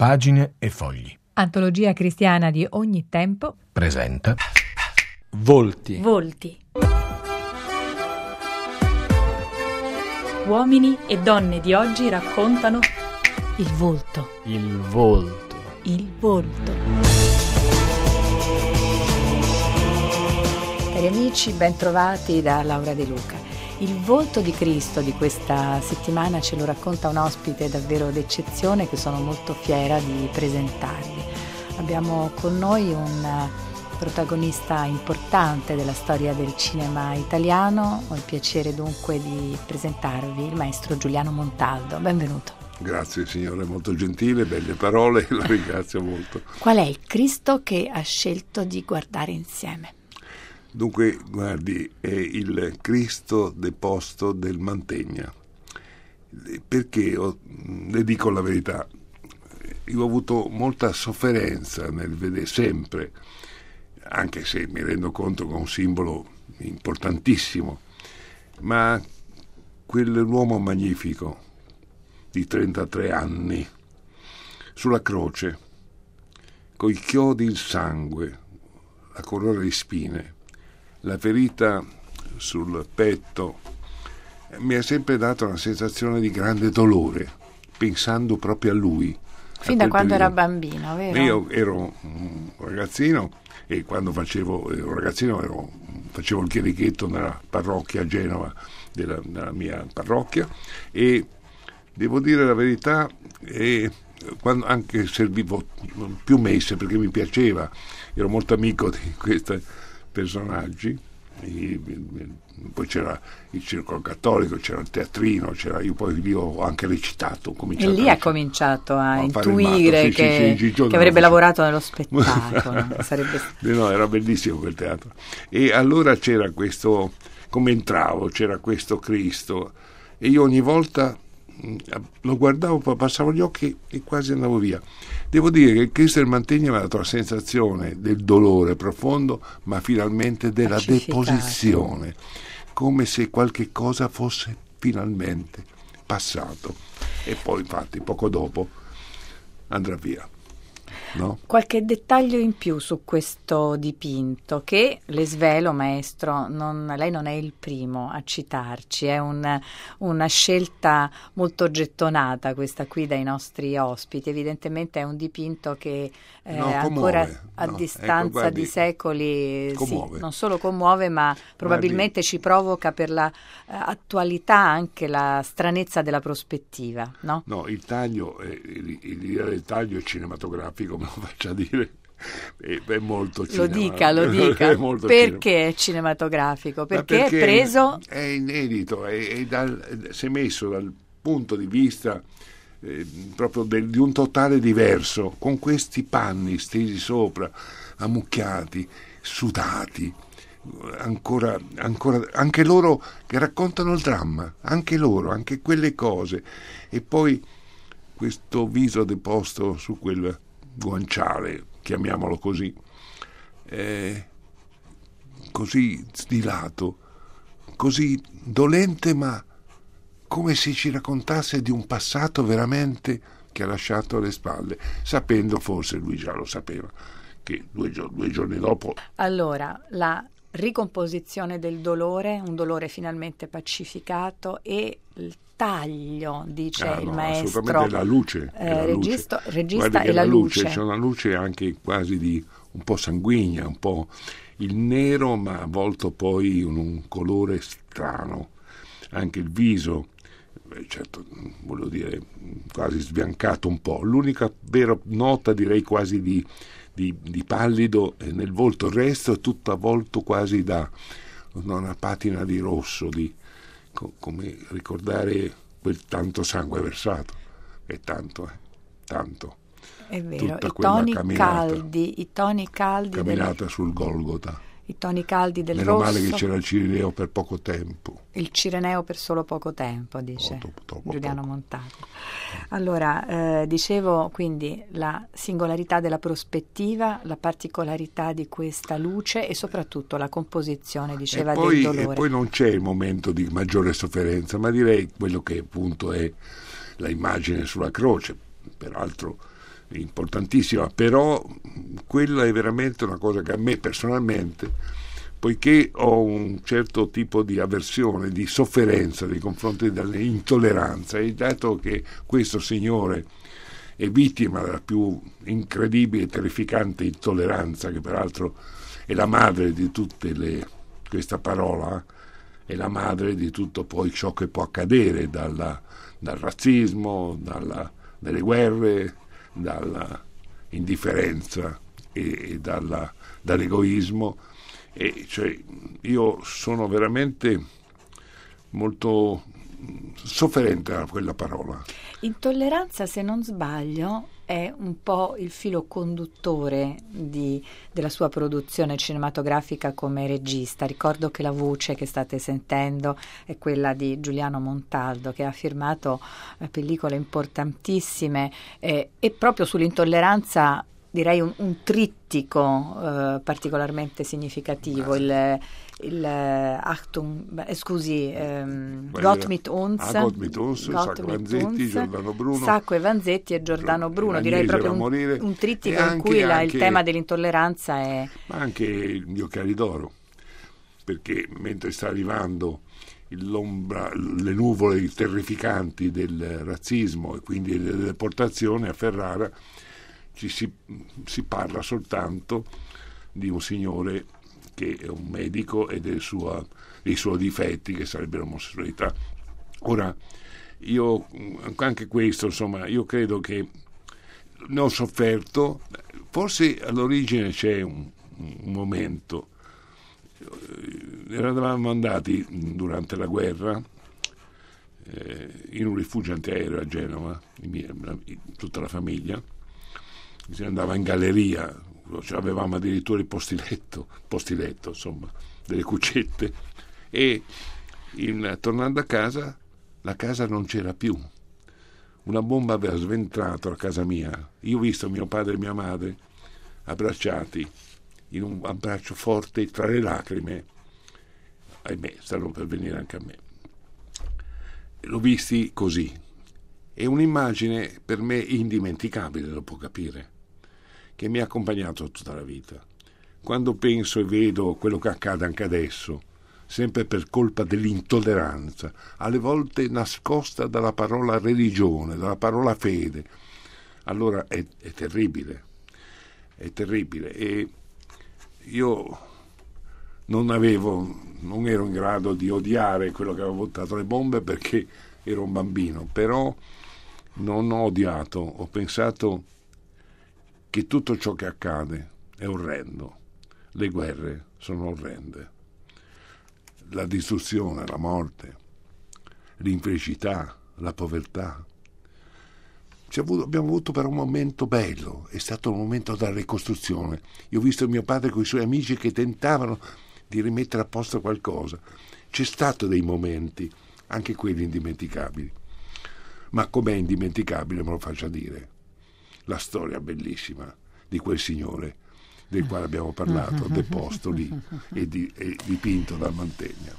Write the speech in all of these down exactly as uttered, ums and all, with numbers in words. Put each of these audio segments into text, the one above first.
Pagine e fogli. Antologia cristiana di ogni tempo Presenta Volti. Volti. Uomini e donne di oggi raccontano il volto. Il volto. Il volto. Cari amici, ben trovati da Laura De Luca. Il volto di Cristo di questa settimana ce lo racconta un ospite davvero d'eccezione che sono molto fiera di presentarvi. Abbiamo con noi un protagonista importante della storia del cinema italiano. Ho il piacere dunque di presentarvi il maestro Giuliano Montaldo. Benvenuto. Grazie signore, molto gentile, belle parole, la ringrazio molto. Qual è il Cristo che ha scelto di guardare insieme? Dunque, guardi, è il Cristo deposto del Mantegna. Perché, ho, le dico la verità, io ho avuto molta sofferenza nel vedere sempre, anche se mi rendo conto che è un simbolo importantissimo, ma quell'uomo magnifico di trentatré anni sulla croce, coi chiodi in sangue, la corona di spine, la ferita sul petto, mi ha sempre dato una sensazione di grande dolore, pensando proprio a lui. Fin da quando era bambino, vero? Io ero un ragazzino e quando facevo ero un ragazzino ero, facevo il chierichetto nella parrocchia a Genova, della, della mia parrocchia, e devo dire la verità, e quando anche servivo più messe perché mi piaceva, ero molto amico di questi personaggi. E poi c'era il circolo cattolico, c'era il teatrino, c'era, io poi lì ho anche recitato. Ho e lì ha cominciato a, a intuire sì, che, sì, sì, che avrebbe lavorato nello spettacolo. Sarebbe... No, era bellissimo quel teatro. E allora c'era questo, come entravo, c'era questo Cristo e io ogni volta lo guardavo, poi passavo gli occhi e quasi andavo via. Devo dire che il Cristo del Mantegna mi ha dato la sensazione del dolore profondo, ma finalmente della deposizione, come se qualche cosa fosse finalmente passato. E poi infatti poco dopo andrà via. No? Qualche dettaglio in più su questo dipinto che, le svelo maestro, non, lei non è il primo a citarci, è un, una scelta molto gettonata questa qui dai nostri ospiti. Evidentemente è un dipinto che eh, no, ancora a no, distanza ecco, guardi, di secoli sì, non solo commuove ma probabilmente guardi, ci provoca per la uh, attualità anche la stranezza della prospettiva. No, no il taglio, eh, l'idea del taglio è cinematografico, me lo faccia dire, è, è molto lo dica, lo dica, è perché cinema. È cinematografico? Perché, perché è preso... È inedito, è, è dal, si è messo dal punto di vista eh, proprio del, di un totale diverso, con questi panni stesi sopra, ammucchiati, sudati, ancora, ancora anche loro che raccontano il dramma, anche loro, anche quelle cose, e poi questo viso deposto su quel guanciale, chiamiamolo così, eh, così stilato, così dolente, ma come se ci raccontasse di un passato veramente che ha lasciato alle spalle, sapendo, forse lui già lo sapeva, che due, gio- due giorni dopo... Allora, la ricomposizione del dolore, un dolore finalmente pacificato, e il taglio, dice ah, il no, maestro. Assolutamente la luce. Eh, la regista, luce. regista e la la luce. luce. C'è una luce anche quasi di un po' sanguigna, un po' il nero, ma avvolto poi in un colore strano. Anche il viso, beh, certo, voglio dire, quasi sbiancato un po'. L'unica vera nota, direi quasi di, di, di pallido nel volto, il resto è tutto avvolto quasi da una patina di rosso, di come ricordare quel tanto sangue versato, è tanto, eh, tanto. È vero, tutta i quella toni camminata, caldi, i toni caldi camminata del, sul Golgota. I toni caldi del Meno rosso. male che c'era il Cireneo per poco tempo. Il Cireneo per solo poco tempo, dice oh, dopo, dopo, Giuliano dopo. Montaldo. Allora, eh, dicevo quindi la singolarità della prospettiva, la particolarità di questa luce e soprattutto la composizione, diceva, e poi, del dolore. E poi non c'è il momento di maggiore sofferenza, ma direi quello che appunto è la immagine sulla croce, peraltro importantissima, però quella è veramente una cosa che a me personalmente, poiché ho un certo tipo di avversione, di sofferenza nei confronti dell'intolleranza, e dato che questo signore è vittima della più incredibile e terrificante intolleranza, che peraltro è la madre di tutte le, questa parola è la madre di tutto poi ciò che può accadere, dalla, dal razzismo, dalla, dalle guerre, dalla indifferenza e, e dalla, dall'egoismo. E cioè io sono veramente molto sofferente a quella parola. Intolleranza, se non sbaglio, è un po' il filo conduttore di, della sua produzione cinematografica come regista. Ricordo che la voce che state sentendo è quella di Giuliano Montaldo, che ha firmato eh, pellicole importantissime eh, e proprio sull'intolleranza direi un, un trittico eh, particolarmente significativo, il, il Achtung, eh, scusi, ehm, Gott mit uns, ah, Gott mit uns, Gott Sacco mit Vanzetti, uns, Giordano Bruno, Sacco e Vanzetti e Giordano Bruno, Agnese direi proprio morire, un, un trittico anche, in cui la, anche, il tema dell'intolleranza è... Ma anche Gli occhiali d'oro, perché mentre sta arrivando l'ombra, le nuvole terrificanti del razzismo e quindi delle deportazioni a Ferrara, ci si, si parla soltanto di un signore che è un medico e del sua, dei suoi difetti, che sarebbe l'omosessualità. Ora, io anche questo, insomma, io credo che ne ho sofferto, forse all'origine c'è un, un momento, eravamo andati durante la guerra eh, in un rifugio antiaereo a Genova, tutta la famiglia, si andava in galleria, avevamo addirittura il postiletto, postiletto insomma, delle cuccette, e in, tornando a casa la casa non c'era più, una bomba aveva sventrato la casa mia. Io ho visto mio padre e mia madre abbracciati in un abbraccio forte tra le lacrime, ahimè stanno per venire anche a me, l'ho visti così. È un'immagine per me indimenticabile, lo può capire, che mi ha accompagnato tutta la vita. Quando penso e vedo quello che accade anche adesso, sempre per colpa dell'intolleranza, alle volte nascosta dalla parola religione, dalla parola fede, allora è, è terribile, è terribile. E io non avevo, non ero in grado di odiare quello che aveva buttato le bombe perché ero un bambino, però non ho odiato, ho pensato che tutto ciò che accade è orrendo, le guerre sono orrende, la distruzione, la morte, l'infelicità, la povertà. Ci avuto, abbiamo avuto però un momento bello, è stato un momento della ricostruzione. Io ho visto mio padre con i suoi amici che tentavano di rimettere a posto qualcosa. C'è stato dei momenti, anche quelli indimenticabili. Ma com'è indimenticabile, me lo faccia dire, la storia bellissima di quel signore del quale abbiamo parlato, deposto lì e, di, e dipinto da Mantegna.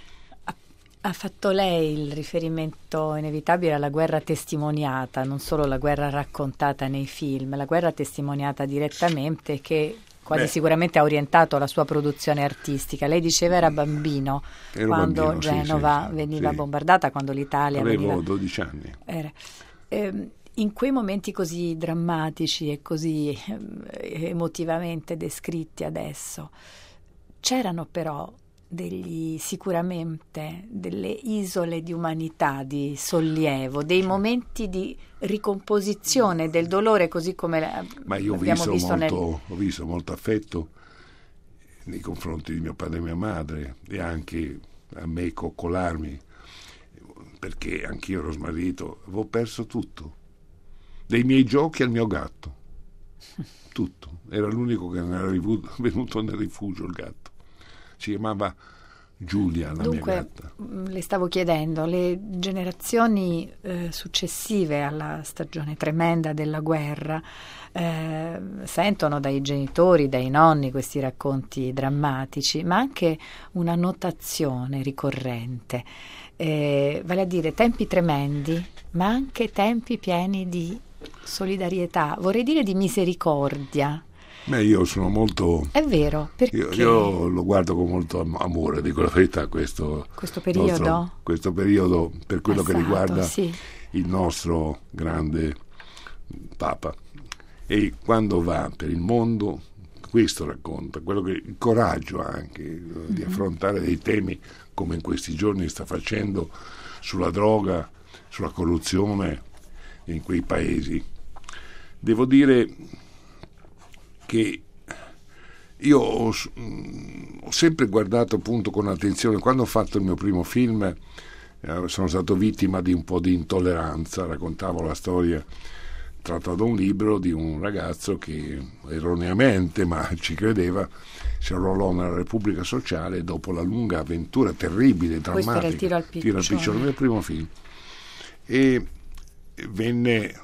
Ha fatto lei il riferimento inevitabile alla guerra testimoniata, non solo la guerra raccontata nei film, la guerra testimoniata direttamente, che quasi Beh, sicuramente ha orientato la sua produzione artistica. Lei diceva era bambino quando bambino, Genova sì, sì, veniva sì. bombardata, quando l'Italia avevo veniva... dodici anni. Era. Eh, in quei momenti così drammatici e così eh, emotivamente descritti adesso, c'erano però degli, sicuramente delle isole di umanità, di sollievo, dei momenti di ricomposizione del dolore, così come Ma io ho abbiamo visto, visto molto, nel... ho visto molto affetto nei confronti di mio padre e mia madre, e anche a me coccolarmi, perché anch'io ero smarrito, avevo perso tutto, dai miei giochi al mio gatto, tutto. Era l'unico che non era venuto nel rifugio, il gatto. Si chiamava Giulia, la Dunque, mia gatta. Le stavo chiedendo, le generazioni eh, successive alla stagione tremenda della guerra eh, sentono dai genitori, dai nonni questi racconti drammatici, ma anche una notazione ricorrente, eh, vale a dire tempi tremendi, ma anche tempi pieni di solidarietà, vorrei dire di misericordia. Beh, io sono molto... È vero, perché... Io, io lo guardo con molto am- amore, dico la verità, questo, questo periodo? Nostro, questo periodo per quello passato, che riguarda sì. il nostro grande Papa. E quando va per il mondo, questo racconta, quello che, il coraggio anche mm-hmm. di affrontare dei temi come in questi giorni sta facendo sulla droga, sulla corruzione in quei paesi. Devo dire che io ho, ho sempre guardato appunto con attenzione, quando ho fatto il mio primo film eh, sono stato vittima di un po' di intolleranza, raccontavo la storia tratta da un libro di un ragazzo che erroneamente, ma ci credeva, si arruolò nella Repubblica Sociale dopo la lunga avventura terribile, drammatica. Questo era il Tiro al Piccione. Tiro al Piccione, il mio primo film. E venne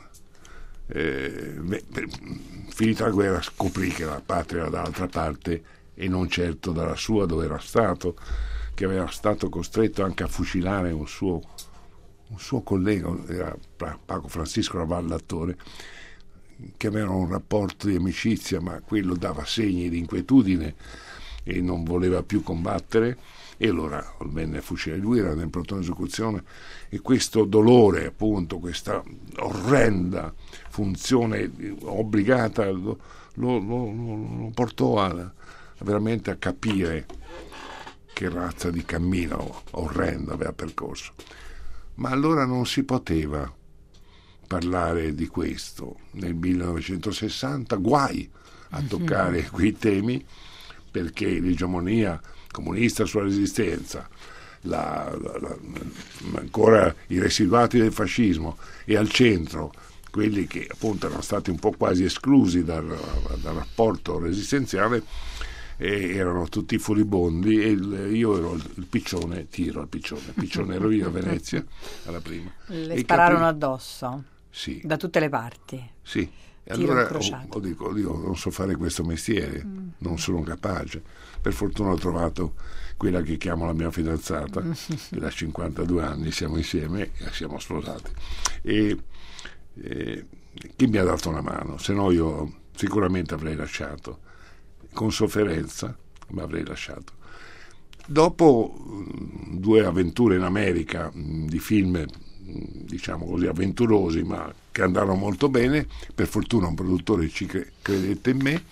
Eh, finita la guerra scoprì che la patria era dall'altra parte e non certo dalla sua, dove era stato, che aveva stato costretto anche a fucilare un suo, un suo collega, era Paco Francisco Raval, l'attore, che avevano un rapporto di amicizia, ma quello dava segni di inquietudine e non voleva più combattere, e allora venne fucilare. Lui era nel plotone esecuzione, e questo dolore, appunto, questa orrenda funzione obbligata lo, lo, lo, lo portò a, a veramente a capire che razza di cammino orrendo aveva percorso. Ma allora non si poteva parlare di questo nel millenovecentosessanta, guai a toccare mm-hmm. quei temi, perché l'egemonia comunista sulla resistenza, la, la, la, ancora i residuati del fascismo, e al centro quelli che appunto erano stati un po' quasi esclusi dal, dal rapporto resistenziale, e erano tutti furibondi, e il, io ero il, il piccione, tiro al piccione, piccione ero io a Venezia alla prima. Le e spararono capì, addosso? Sì. Da tutte le parti? Sì. E Tiro allora incrociato. ho, ho dico, io non so fare questo mestiere, mm. non sono capace. Per fortuna ho trovato quella che chiamo la mia fidanzata, che da cinquantadue anni siamo insieme e siamo sposati, e, e che mi ha dato una mano, se no io sicuramente avrei lasciato, con sofferenza, ma avrei lasciato. Dopo due avventure in America di film, diciamo così, avventurosi, ma che andarono molto bene, per fortuna un produttore ci credette in me,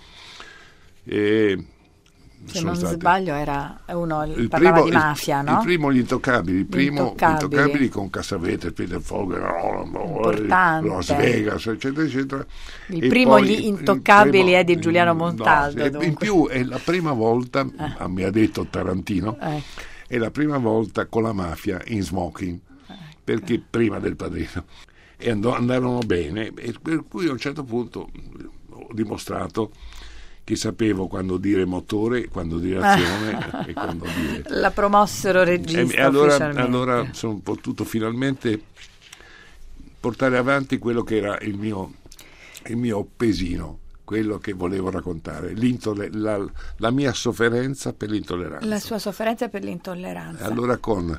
e se non stati... sbaglio era uno il parlava primo, di mafia, il, no? Il primo Gli Intoccabili, il primo Intoccabili. Gli Intoccabili con Cassavetes, Peter Fogel, importante. Las Vegas, eccetera, eccetera. Il E primo poi, Gli Intoccabili primo, è di Giuliano Montaldo. No, in più è la prima volta, eh. mi ha detto Tarantino, ecco. è la prima volta con la mafia in smoking, ecco. perché prima del Padrino. E andò, andarono bene, e per cui a un certo punto ho dimostrato che sapevo quando dire motore, quando dire azione e quando dire... La promossero regista e allora, ufficialmente. allora sono potuto finalmente portare avanti quello che era il mio, il mio pesino, quello che volevo raccontare, la, la mia sofferenza per l'intolleranza. La sua sofferenza per l'intolleranza. Allora con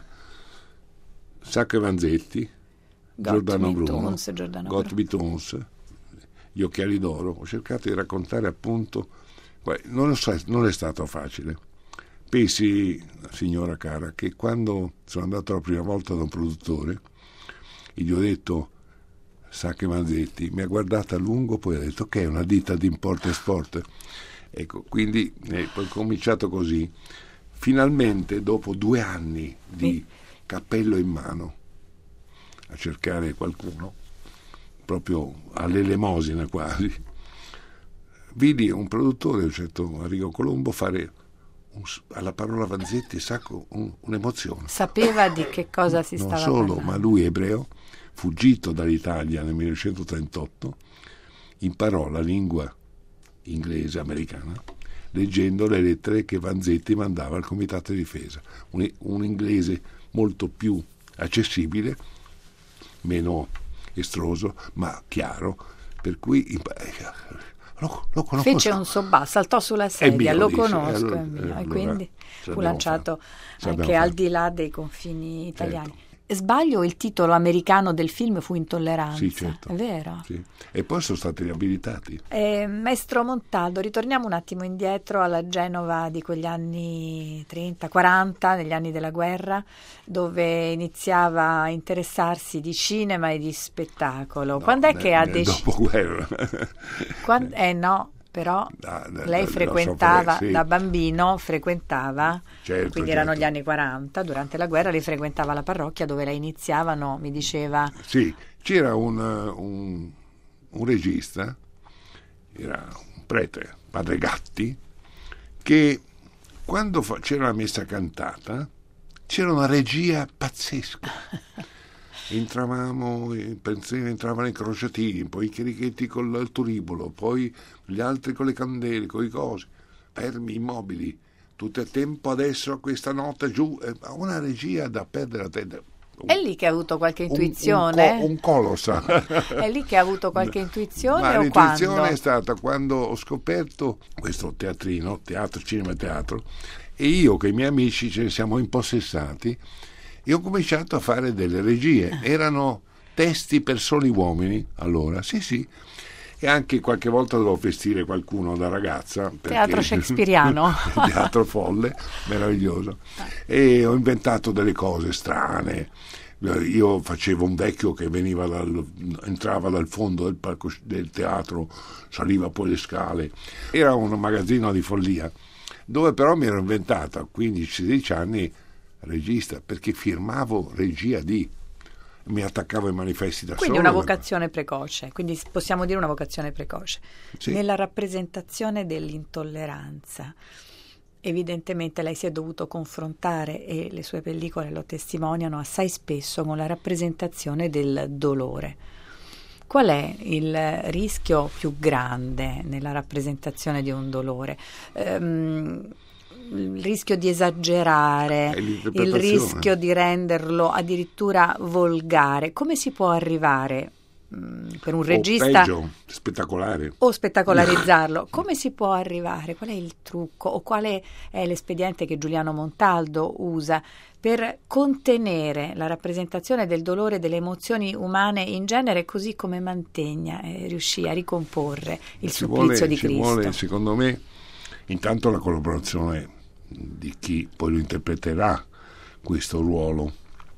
Sacco e Vanzetti, Giordano Bruno, Gottlieb Tuns, Gli occhiali d'oro, ho cercato di raccontare appunto, non, so, non è stato facile. Pensi, signora cara, che quando sono andato la prima volta da un produttore e gli ho detto Sacco e Vanzetti, mi ha guardato a lungo, poi ha detto che è una ditta di import-export. Ecco, quindi eh, poi ho cominciato così. Finalmente, dopo due anni di cappello in mano a cercare qualcuno, proprio all'elemosina quasi, vidi un produttore, un certo Arrigo Colombo, fare un, alla parola Vanzetti Sacco un, un'emozione. Sapeva di che cosa si non stava solo, parlando. ma lui ebreo, fuggito dall'Italia nel millenovecentotrentotto, imparò la lingua inglese americana leggendo le lettere che Vanzetti mandava al Comitato di Difesa, un, un inglese molto più accessibile, meno estroso, ma chiaro, per cui lo, lo conosco. Fece un sobà, saltò sulla sedia, mio, lo dice, conosco, allora, è mio, allora, e quindi fu lanciato fatto. anche al di là dei confini italiani. Certo. sbaglio, il titolo americano del film fu Intolleranza. Sì, certo. È vero? Sì. E poi sono stati riabilitati. Eh, maestro Montaldo, ritorniamo un attimo indietro alla Genova di quegli anni trenta quaranta, negli anni della guerra, dove iniziava a interessarsi di cinema e di spettacolo. No, Quando è nel, che ha nel deciso? dopoguerra. Quando... Eh no, però Da- da- lei da- frequentava, so fare, sì. da bambino frequentava, Certo, quindi erano certo. gli anni quaranta, durante la guerra lei frequentava la parrocchia dove lei iniziavano, mi diceva... Sì, c'era un, un, un regista, era un prete, padre Gatti, che quando fa- c'era la messa cantata c'era una regia pazzesca. Entravamo, i pensieri entravano i crociatini, poi i chierichetti con il turibolo, poi gli altri con le candele, con i cosi, fermi, immobili, tutto il tempo adesso a questa nota giù, eh, una regia da perdere la testa. È lì che ha avuto qualche Un- intuizione? Un, co- un colossa. È lì che ha avuto qualche intuizione Ma o l'intuizione quando? è stata quando ho scoperto questo teatrino, teatro, cinema e teatro, e io che i miei amici ce ne siamo impossessati e ho cominciato a fare delle regie. Erano testi per soli uomini, allora, sì sì, e anche qualche volta dovevo vestire qualcuno da ragazza. Perché... Teatro shakespeariano. Teatro folle, meraviglioso. E ho inventato delle cose strane. Io facevo un vecchio che veniva dal, entrava dal fondo del, palco, del teatro, saliva poi le scale. Era un magazzino di follia, dove però mi ero inventata a quindici sedici anni regista, perché firmavo regia di, mi attaccavo ai manifesti da Quindi solo. una vocazione precoce, quindi possiamo dire una vocazione precoce. Sì. Nella rappresentazione dell'intolleranza, evidentemente lei si è dovuto confrontare, e le sue pellicole lo testimoniano assai spesso, con la rappresentazione del dolore. Qual è il rischio più grande nella rappresentazione di un dolore? Ehm, il rischio di esagerare, È il l'interpretazione. rischio di renderlo addirittura volgare. Come si può arrivare mh, per un regista O peggio, spettacolare. o spettacolarizzarlo? Come si può arrivare? Qual è il trucco o quale è l'espediente che Giuliano Montaldo usa per contenere la rappresentazione del dolore e delle emozioni umane in genere, così come Mantegna eh, riuscì a ricomporre il Ci supplizio vuole, di ci Cristo? vuole, secondo me, intanto la collaborazione di chi poi lo interpreterà questo ruolo,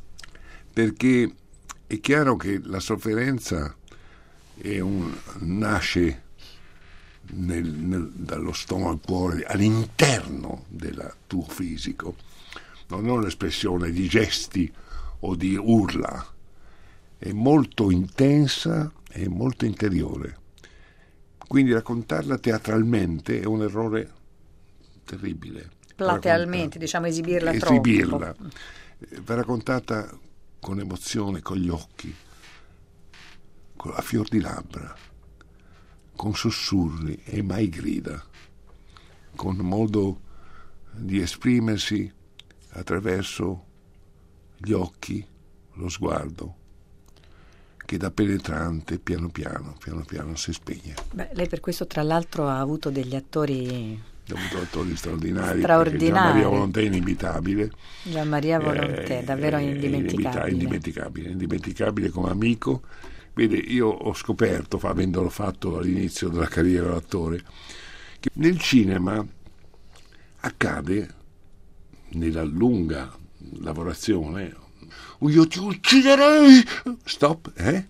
perché è chiaro che la sofferenza è un, nasce nel, nel, dallo stomaco al cuore, all'interno del tuo fisico, non è un'espressione di gesti o di urla, è molto intensa e molto interiore. Quindi raccontarla teatralmente è un errore terribile. Platealmente, diciamo, esibirla esibirla. troppo. Va raccontata con emozione, con gli occhi, con, a fior di labbra, con sussurri e mai grida, con modo di esprimersi attraverso gli occhi, lo sguardo, che da penetrante piano piano, piano piano si spegne. Beh, lei per questo tra l'altro ha avuto degli attori Ha avuto attori straordinari, straordinari. Gian Maria Volontè è inimitabile. Gian Maria Volontè, Eh, davvero è indimenticabile. indimenticabile, indimenticabile come amico. Vede, io ho scoperto, avendolo fatto all'inizio della carriera d'attore, che nel cinema accade, nella lunga lavorazione, io ti ucciderei, stop, eh?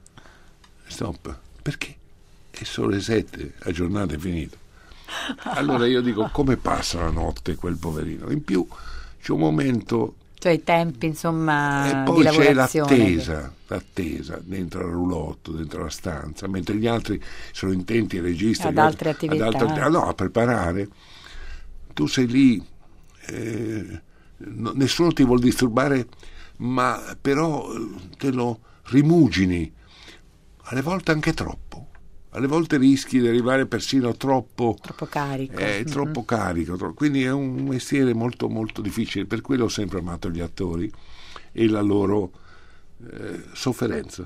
Stop, perché? È solo le sette, la giornata è finita. Allora io dico, come passa la notte quel poverino? In più c'è un momento, Cioè i tempi, insomma, e di poi c'è lavorazione. l'attesa, l'attesa dentro al roulotte, dentro la stanza, mentre gli altri sono intenti, il regista, Ad gli altre altri- attività. ad altre- ah, no, a preparare. Tu sei lì, eh, no- nessuno ti vuol disturbare, ma però eh, te lo rimugini, alle volte anche troppo. Alle volte rischi di arrivare persino troppo, Troppo carico. è Mhm. troppo carico, tro- quindi è un mestiere molto molto difficile, per quello ho sempre amato gli attori e la loro eh, sofferenza.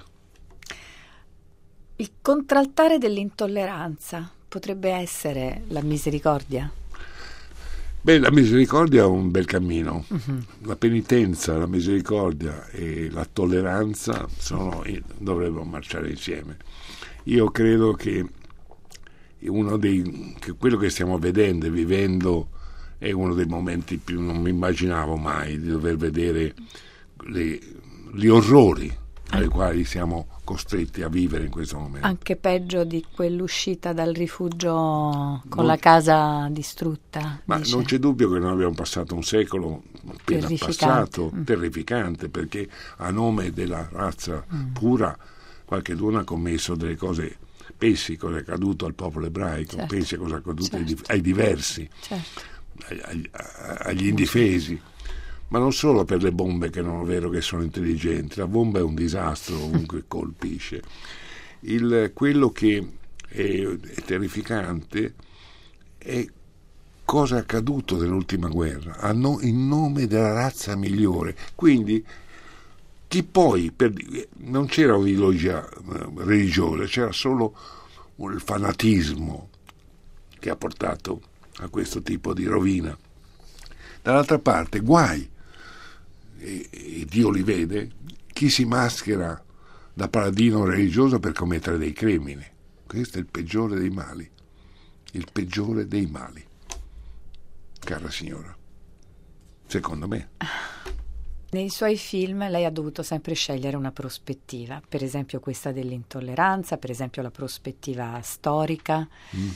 Il contraltare dell'intolleranza potrebbe essere la misericordia? Beh, la misericordia è un bel cammino. Uh-huh. La penitenza, la misericordia e la tolleranza sono, dovrebbero marciare insieme. Io credo che uno dei che quello che stiamo vedendo e vivendo è uno dei momenti più, non mi immaginavo mai di dover vedere le, gli orrori ai quali siamo costretti a vivere in questo momento. Anche peggio di quell'uscita dal rifugio con non, la casa distrutta. Ma dice. Non c'è dubbio che noi abbiamo passato un secolo appena passato, mm. terrificante, perché a nome della razza mm. pura qualcheduno ha commesso delle cose. Pensi cosa è accaduto al popolo ebraico, certo. pensi cosa è accaduto certo. ai diversi, certo. agli, agli indifesi. Ma non solo per le bombe, che non è vero che sono intelligenti, la bomba è un disastro ovunque colpisce. Il, quello che è, è terrificante è cosa è accaduto nell'ultima guerra, a no, in nome della razza migliore. Quindi chi poi, per, non c'era un'ideologia religiosa, c'era solo il fanatismo che ha portato a questo tipo di rovina. Dall'altra parte, guai, e, e Dio li vede, chi si maschera da paladino religioso per commettere dei crimini. Questo è il peggiore dei mali, il peggiore dei mali, cara signora, secondo me. Nei suoi film lei ha dovuto sempre scegliere una prospettiva, per esempio questa dell'intolleranza, per esempio la prospettiva storica. Mm.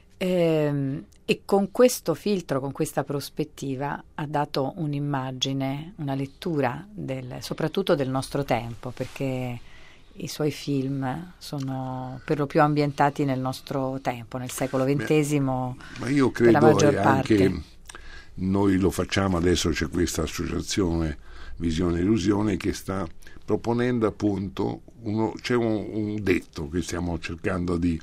Ehm, e con questo filtro, con questa prospettiva, ha dato un'immagine, una lettura del, soprattutto del nostro tempo, perché i suoi film sono per lo più ambientati nel nostro tempo, nel secolo ventesimo. Ma io credo per la maggior parte. Anche noi lo facciamo adesso, c'è questa associazione Visione e Illusione che sta proponendo appunto uno, c'è un, un detto che stiamo cercando di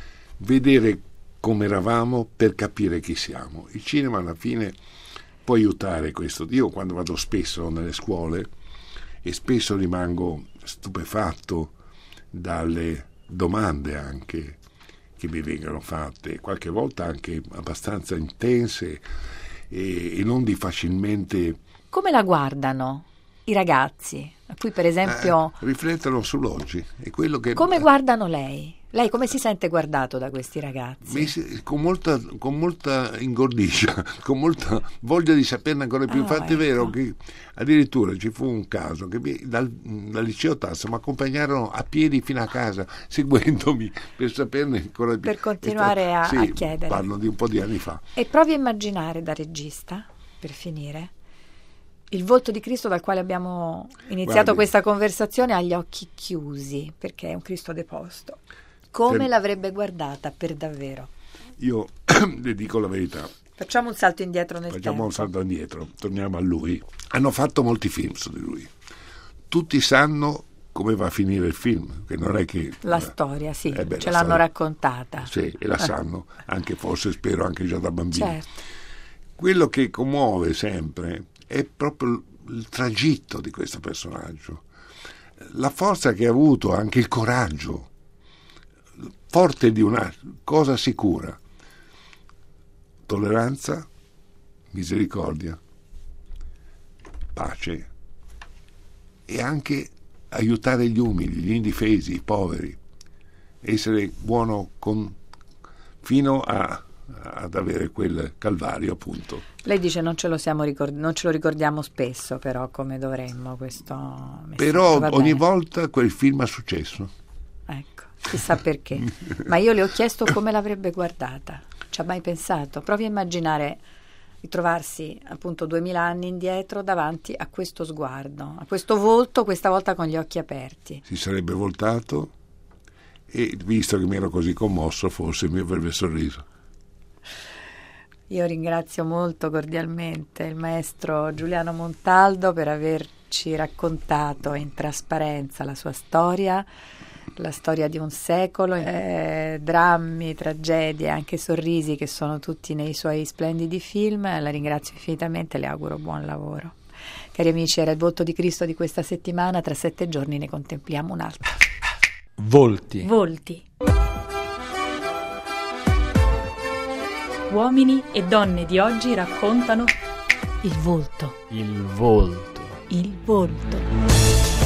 vedere come eravamo per capire chi siamo. Il cinema alla fine può aiutare questo. Io quando vado spesso nelle scuole e spesso rimango stupefatto dalle domande anche che mi vengono fatte, qualche volta anche abbastanza intense e, e non di facilmente. Come la guardano i ragazzi, a cui per esempio eh, riflettono sull'oggi, è quello che come guardano lei? Lei come si sente guardato da questi ragazzi? Mi, con molta con molta ingordigia, con molta voglia di saperne ancora più. Oh, infatti ecco. È vero che addirittura ci fu un caso che mi, dal, dal liceo Tasso mi accompagnarono a piedi fino a casa seguendomi per saperne ancora più, per continuare a, sì, a chiedere. Parlo di un po' di anni fa. E provi a immaginare da regista, per finire, il volto di Cristo dal quale abbiamo iniziato Guardi, questa conversazione agli occhi chiusi, perché è un Cristo deposto. Come per... l'avrebbe guardata per davvero? Io le dico la verità. Facciamo un salto indietro nel Facciamo tempo. Facciamo un salto indietro, torniamo a lui. Hanno fatto molti film su di lui. Tutti sanno come va a finire il film, che non è che la storia, sì, eh beh, ce la l'hanno storia, raccontata. Sì, e la sanno, anche forse spero anche già da bambini. Certo. Quello che commuove sempre è proprio il tragitto di questo personaggio, la forza che ha avuto, anche il coraggio, forte di una cosa sicura: tolleranza, misericordia, pace e anche aiutare gli umili, gli indifesi, i poveri, essere buono con, fino a ad avere quel calvario, appunto. Lei dice non ce lo siamo ricord- non ce lo ricordiamo spesso, però come dovremmo questo messaggio. Però ogni volta quel film ha successo. Ecco, chissà perché. Ma io le ho chiesto come l'avrebbe guardata. Ci ha mai pensato? Provi a immaginare di trovarsi appunto duemila anni indietro davanti a questo sguardo, a questo volto, questa volta con gli occhi aperti. Si sarebbe voltato e, visto che mi ero così commosso, forse mi avrebbe sorriso. Io ringrazio molto cordialmente il maestro Giuliano Montaldo per averci raccontato in trasparenza la sua storia, la storia di un secolo, eh, drammi, tragedie, anche sorrisi che sono tutti nei suoi splendidi film. La ringrazio infinitamente e le auguro buon lavoro. Cari amici, era il volto di Cristo di questa settimana. Tra sette giorni ne contempliamo un altro. Volti. Volti. Uomini e donne di oggi raccontano Il volto, Il volto. il volto.